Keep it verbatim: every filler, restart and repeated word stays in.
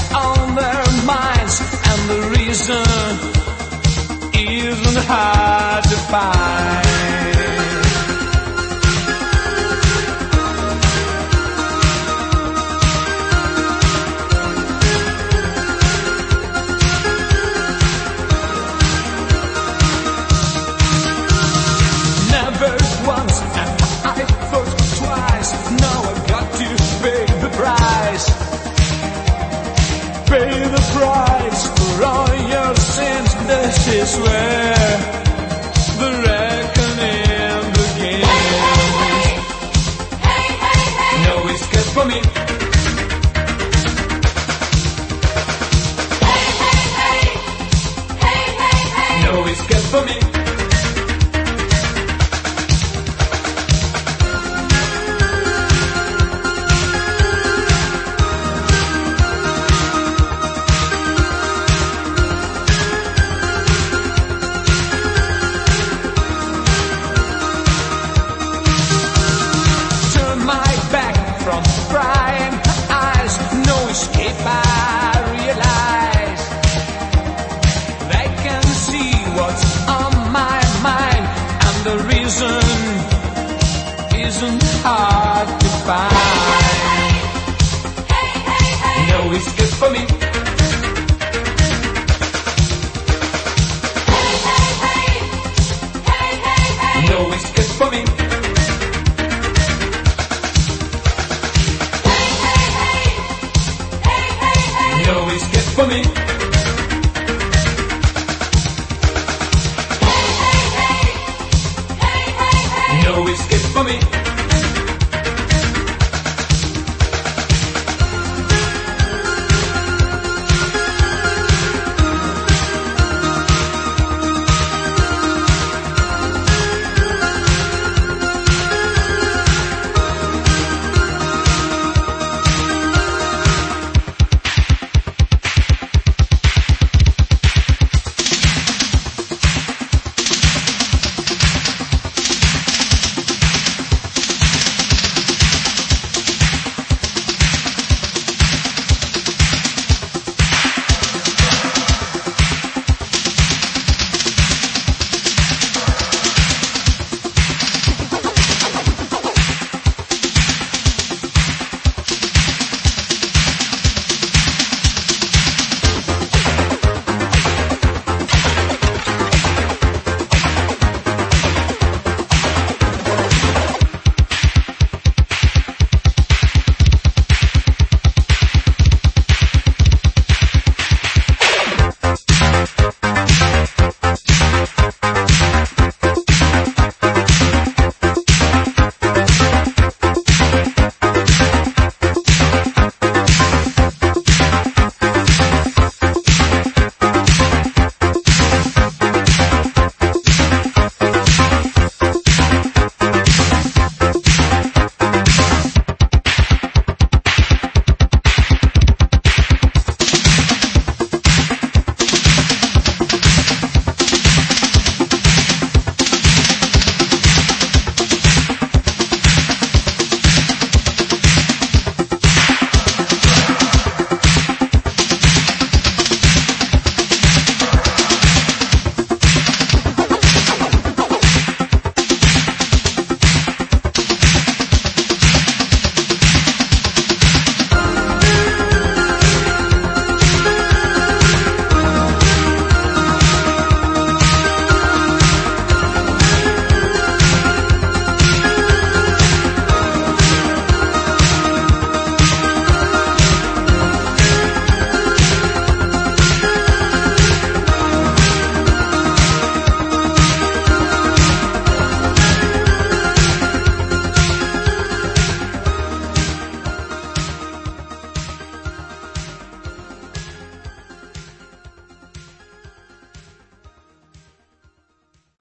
what's on their minds, and the reason isn't hard to find. Never once have I thought twice. Now I've got to pay the price. Pay the price for all your sins. This is where the reckoning begins. Hey, hey, hey, hey, hey. No escape for me. Hey, hey, hey. Hey, hey, hey. No escape for me. Turn my back from prying eyes. No escape, I realize. They can see what's on my mind, and the reason isn't hard to find. Hey, hey, hey. No escape for me. Hey, hey, hey. Hey, hey, hey. No escape for me. Hey, hey, hey. Hey, hey, hey. No escape for me.